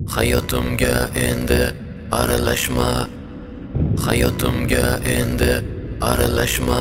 Hayotimga endi aralashma, hayotimga endi aralashma.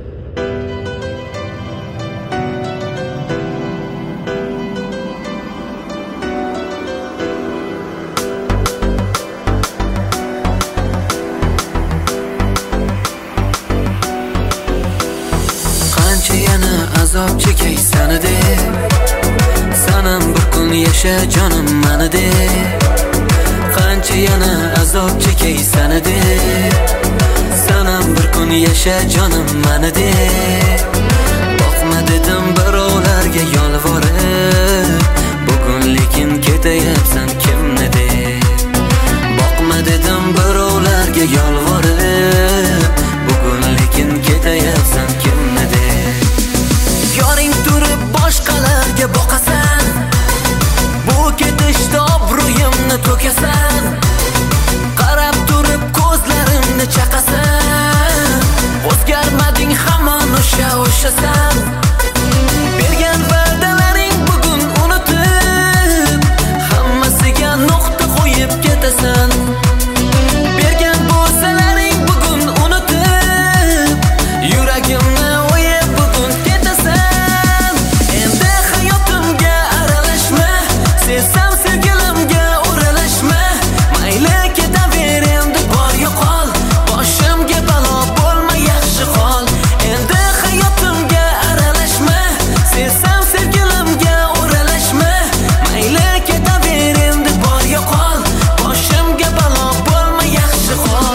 Qancha yana azob chekaysan deb, sanam bir kun yasha jonim mani deb. Qancha yana azob chekaysan deb, sanam bir kun yasha jonim mani deb. Boqma dedim birovlarga yolvorib, bugun lekin ketayapsan kimni deb. Boqma dedim birovlarga yolvorib, bugun lekin ketayapsan kimni deb. Yoring turib boshqalarga boqasan, bu ketishda obro'yimni to'kasan. Qarab turib ko'zlarimni chaqasan, o'zgarmading hamon o'shasan. Bergan va'dalaring bugun unutib, hammasiga nuqta qo'yib ketasan. Bergan bo'salaring bugun unutib, yuragimni o'yib bugun ketasan. Endi hayotimga aralashma, sezsam sevgilimga o'ralashma. Mayli ketaver endi bor yo'qol, boshimga balo bo'lma yaxshi hol. Endi hayotimga aralashma, sezsam sevgilimga o'ralashma. Mayli ketaver endi bor yo'qol, boshimga balo bo'lma yaxshi hol.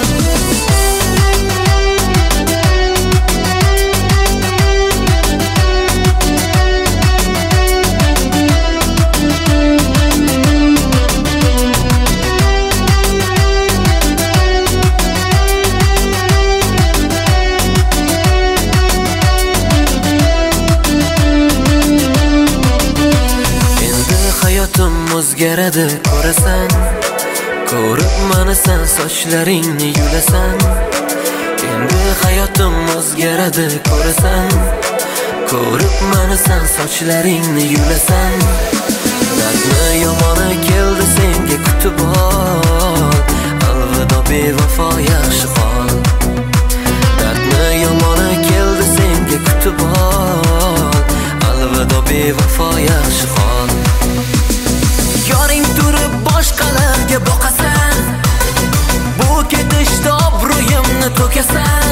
Endi hayotim o'zgaradi ko'rasan, ko'rib manasan sochlaringni yulasan. Endi hayotim o'zgaradi ko'rasan, ko'rib manasan sochlaringni yulasan. Dardni yomoni keldi senga kutib ol, alvido bevafo yaxshi hol. Dardni yomoni keldi senga kutib ol, alvido bevafo yaxshi hol. Yoring turib boshqalarga boqasan, bu ketishda obro'yimni to'kasan.